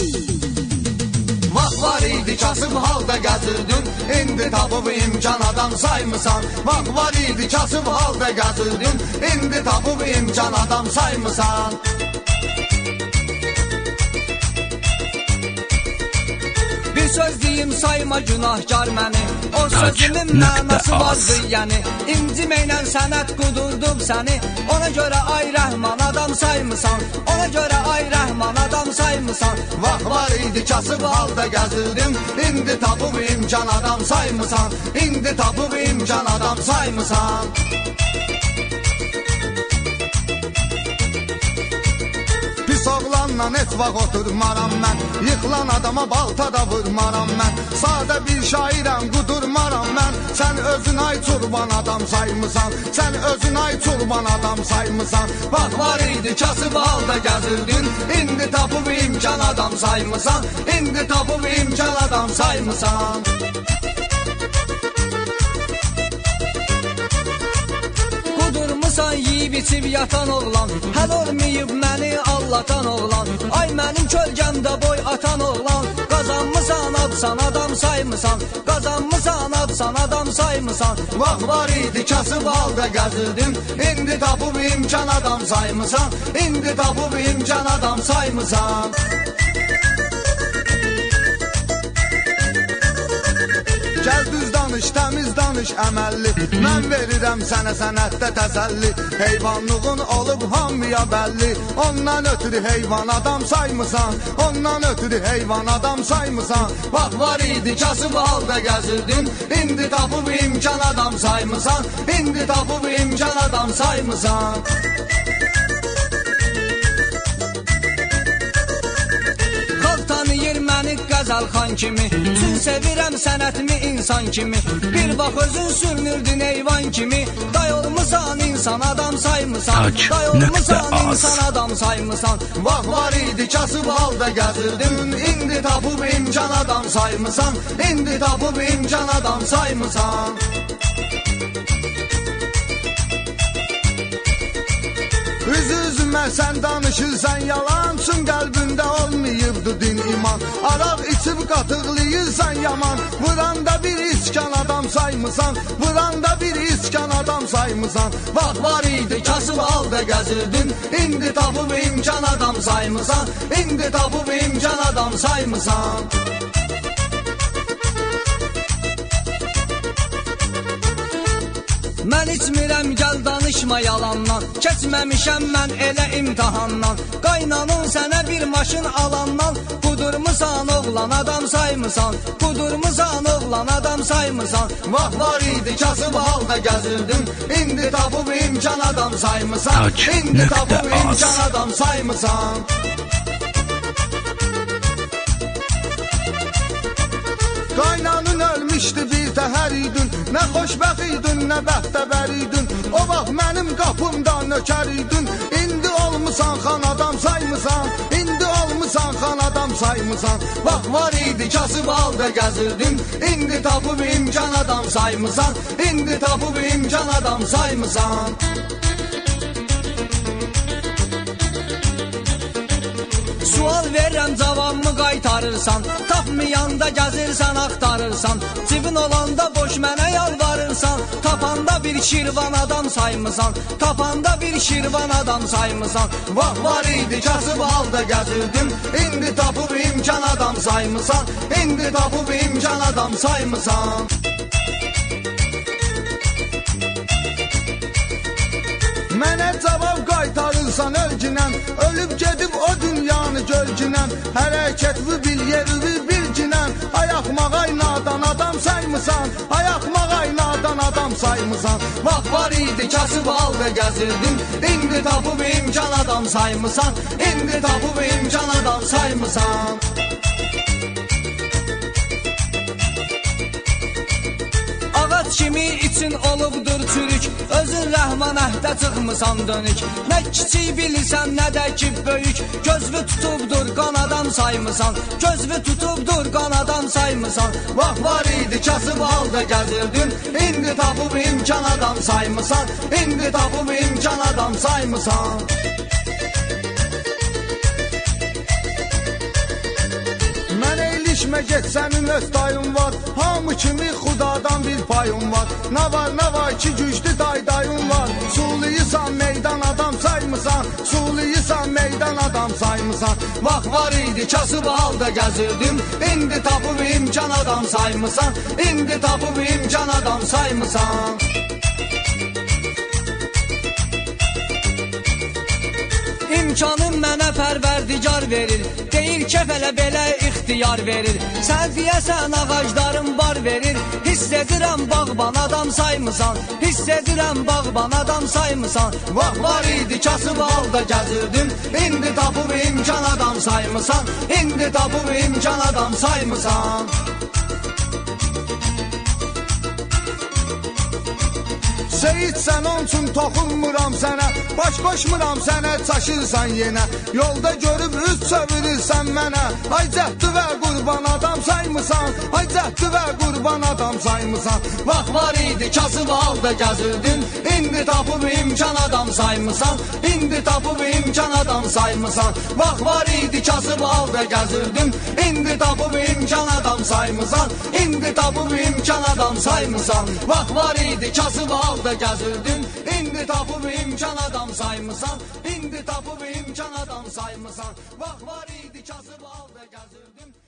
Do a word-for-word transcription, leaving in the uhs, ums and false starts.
Vaxt var idi kasıb halda gəzirdin, indi tapıb imkan adam saymısan. Vaxt var idi kasıb halda gəzirdin, indi tapıb imkan adam saymısan. Bir söz deyim sayma günahkar məni, o sözümün mənası vardır yəni. İnciməklə sənət qudurdum səni, ona görə ay rəhman adam saymısan. Ona görə ay rəhman adam saymısan. Vaxt var idi kasıb halda gəzirdim, indi tapıb imkan adam saymısan. İndi tapıb imkan adam saymısan. Pis oğlanla heç vaxt oturmaram mən, yıxılan adama balta da vurmaram mən. Sadə bir şairəm, qudurmaram mən. Sən özün ay çurban adam saymısan, sən özün ay çurban adam saymısan. Vaxt var idi kasıb halda gəzirdin, indi tapıb imkan adam saymısan. İndi tapıb imkan adam saymısan. Qudurmusan yiyib içib yatan oğlan, həl olmayıb məni allatan oğlan. Ay mənim kölgəmdə boy atan oğlan, qazanmısan adsan adam saymısan. Qazanmısan adsan adam saymısan. Vaxt var idi kasıb halda gəzirdim, indi tapıb imkan adam saymısan. İndi tapıb imkan adam saymısan. Gəl düz danış, təmiz danış, əməlli. Mən verirəm sənə sənətdə təsəlli. Heyvanlığın olub hamıya bəlli. Ondan ötürü heyvan adam saymısan, ondan ötürü heyvan adam saymısan. Vaxt var idi kasıb halda gəzirdin, indi tapıb imkan adam saymısan. İndi tapıb imkan adam saymısan. Tanıyır məni qəzəlxan kimi, Çün sevirəm sənətimi insan kimi. Bir bax özün sürünürdün eyvan kimi. Day olmusan insan adam saymısan, day olmusan insan adam saymısan. Vaxt var idi kasıb halda gəzirdin, indi tapıb imkan adam saymısan. İndi tapıb imkan adam saymısan. Üz-üzümə sən danışırsan yalan, Çün qəlbində olmayıbdı din iman. Araq içib qatıqlayırsan yaman, Vuranda bir iskan adam saymısan, Vuranda bir iskan adam saymısan. Vaxt var idi kasıb halda gəzirdin, indi tapıb imkan adam saymısan. İndi tapıb imkan adam saymısan. Mən içmirəm gəl danışma yalandan, Keçməmişəm mən elə imtihandan. Qaynanın sənə bir maşın alandan, Qudurmusan oğlan adam saymısan, Qudurmusan oğlan adam saymısan. Vaxt var idi kasıb halda gəzirdim, indi tapıb imkan adam saymısan. İndi tapıb imkan adam saymısan. Qaynanın ölmüşdü bir təhər idin, Nə xoşbəxt idin, nə bəxtəbər idin. O vaxt mənim qapımda nökər idin, İndi olmusan xan adam saymısan, İndi olmusan xan adam saymısan. Vaxt var idi kasıb halda gəzirdim, İndi tapıb imkan adam saymısan. İndi tapıb imkan adam saymısan. Sual verirəm cavabımı qaytarırsan, Tapmayanda gəzirsən axtarırsan, Cibin olanda boş mənə yalvarırsan, Tapanda bir şirvan adam saymısan, Tapanda bir şirvan adam saymısan. Vaxt var idi kasıb halda gəzirdim, İndi tapıb imkan adam saymısan. İndi tapıb imkan adam saymısan. Mənə cavab qaytarırsan ölginən, Ölüb gedib o dünyanı gölginən. Hərəkətvi bil yerivi bilginən, Ayaqmağay nadan adam saymısan, Ayaqmağay nadan adam saymısan. Vaxt var idi kasıb halda gəzirdim, İndi tapıb imkan adam saymısan. İndi tapıb imkan adam saymısan. Ağac kimi için olubdur çürük, Özün rəhman əhdə çıxmısan dönük. Nə kiçik bilirsən, nə də ki böyük, Gözvü tutubdur qan adam saymısan, Gözvü tutubdur qan adam saymısan. Vaxt var idi kasıb halda gəzirdim, İndi tapıb imkan adam saymısan. İndi tapıb imkan adam saymısan. Dəyişmə get sənin öz dayın var, hamı kimi xudadan bir payın var. Nə var nə var ki güclü daydayın var, suluysan meydan adam saymısan, suluysan meydan adam saymısan. Vaxt var idi kasıb halda gəzirdim, indi tapıb imkan adam saymısan, indi tapıb imkan adam saymısan. İmkanım mənə pərverdigar verir, deyir kəfələ belə ixtiyar verir. Sən deyəsən ağacların bar verir, hiss edirəm bağban adam saymısan, hiss edirəm bağban adam saymısan. Vaxt var idi kasıb halda gəzirdim, indi tapıb imkan adam saymısan, indi tapıb imkan adam saymısan. Seyid sən onun üçün toxunmuram sənə, baş qoşmuram sənə, çaşırsan yenə. Yolda görüb üz çevirirsən mənə, ay cəhdi və qurban adam saymısan, ay cəhdi və qurban adam saymısan. Vaxt var idi kasıb halda gəzirdim, indi tapıb imkan adam saymısan, indi tapıb imkan adam saymısan. Vaxt var idi kasıb halda gəzirdim, indi tapıb imkan adam saymısan, indi tapıb imkan adam saymısan. Vaxt var idi kasıb halda gəzirdim, indi tapıb imkan adam saymısan, indi tapıb imkan adam saymısan. Vaxt var idi kasıb halda gəzirdim.